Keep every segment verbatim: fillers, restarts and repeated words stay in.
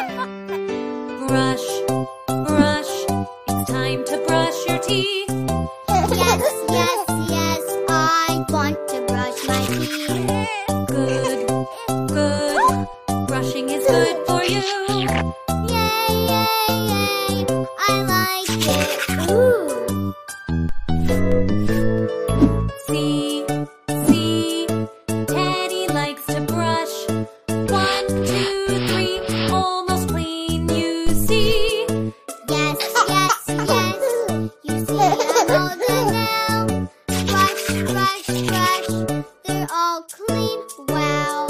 Brush, brush, it's time to brush your teeth. Yes, yes, yes, I want to brush my teeth. Good, good, brushing is good for you. Yay, yay, yay, I like it. Ooh. See, see, Teddy likes to brush. One, two, three, almost clean, you see. Yes, yes, yes, you see I'm all done now. Brush, brush, brush, they're all clean, wow.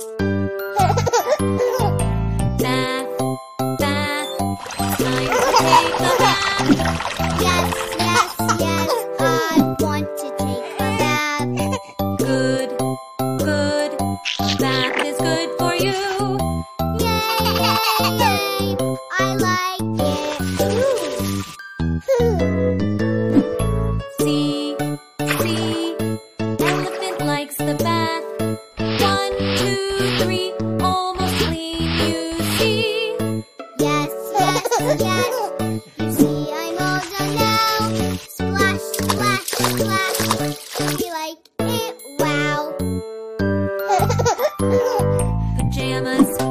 Bath, bath, time to take a bath. Yes, yes, yes, I want to take a bath. Good, good, a bath is good for you. Yay, yay, yay, I like it. Ooh. See, see, elephant likes the bath. One, two, three, almost clean, you see. Yes, yes, yes, you see I'm all done now. Splash, splash, splash, I like it, wow. Pajamas,